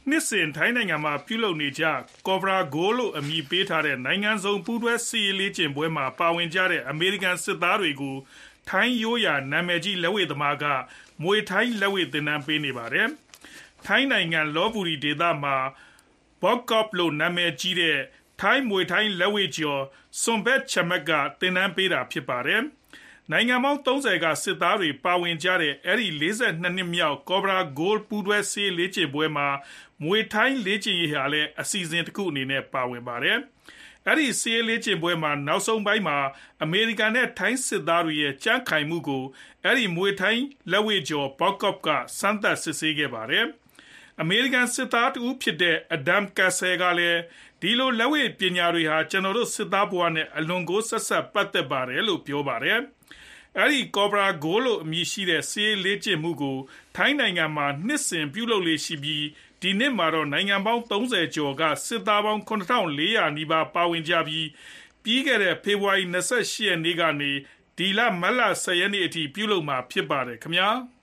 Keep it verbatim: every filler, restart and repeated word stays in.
နှစ်စဉ်ထိုင်းနိုင်ငံမှာပြုလုပ်နေကြ Cobra Gold လို့အမည်ပေးထားတဲ့နိုင်ငံစုံပူးတွဲစစ်ရေးလေ့ကျင့်ပွဲမှာပါဝင်ကြတဲ့အမေရိကန်စစ်သားတွေကိုထိုင်းရိုးရာနာမည်ကြီးလက်ဝှေ့သမားကမွေထိုင်းလက်ဝှေ့သင်တန်းပေးနေပါတယ်။ထိုင်းနိုင်ငံလောဘူရီဒေသမှာ Bokop လို့နာမည်ကြီးတဲ့ထိုင်းမွေထိုင်းလက်ဝှေ့ကျော် Sombat Chamak ကသင်တန်းပေးတာဖြစ်ပါတယ်။နိုင်ငံပေါင်းသုံးဆယ်ကစစ်သားတွေပါဝင်ကြတဲ့အဲဒီ ၄၂ နှစ်မြောက် Cobra Gold ပူးတွဲစစ်ရေးလေ့ကျင့်ပွဲမှာမွေထိုင်းလေ့ကျင့်ရေးဟာလည်းအစီအစဉ်တစ်ခုအနေနဲ့ပါဝင်ပါတယ်။အဲဒီစစ်ရေးလေ့ကျင့်ပွဲမှာနောက်ဆုံးပိုင်းမှာအမေရိကန်နဲ့ထိုင်းစစ်သားတွေရဲ့ကြံ့ခိုင်မှုကိုအဲဒီမွေထိုင်းလက်ဝှေ့ကျော် Bokop ကစမ်းသပ်စစ်ဆေးခဲ့ပါတယ်။အမေရိကန်စစ်သားတဦးဖြစ်တဲ့ Adam Castle ကလည်းဒီလိုလက်ဝှေ့ပညာတွေဟာကျွန်တော်တို့စစ်သားဘဝနဲ့အလွန်ကိုဆက်ဆက်ပတ်သက်ပါတယ်လို့ပြောပါတယ်။အဲဒီ Cobra Gold လို့အမည်ရှိတဲ့စစ်ရေးလေ့ကျင့်မှုကိုထိုင်းနိုင်ငံမှာနှစ်စဉ်ပြုလုပ်လေ့ရှိပြီးဒီနှစ်မှာတော့နိုင်ငံပေါင်းသုံးဆယ်ကျော်ကစစ်သားပေါင်း ခုနှစ်ထောင်လေးရာနီးပါးပါဝင်ကြပြီးပြီးခဲ့တဲ့ဖေဖော်ဝါရီလ ၂၈ ရက်နေ့ကနေဒီလမတ်လ ၁၀ ရက်နေ့အထိပြုလုပ်မှာဖြစ်ပါတယ်ခင်ဗျာ။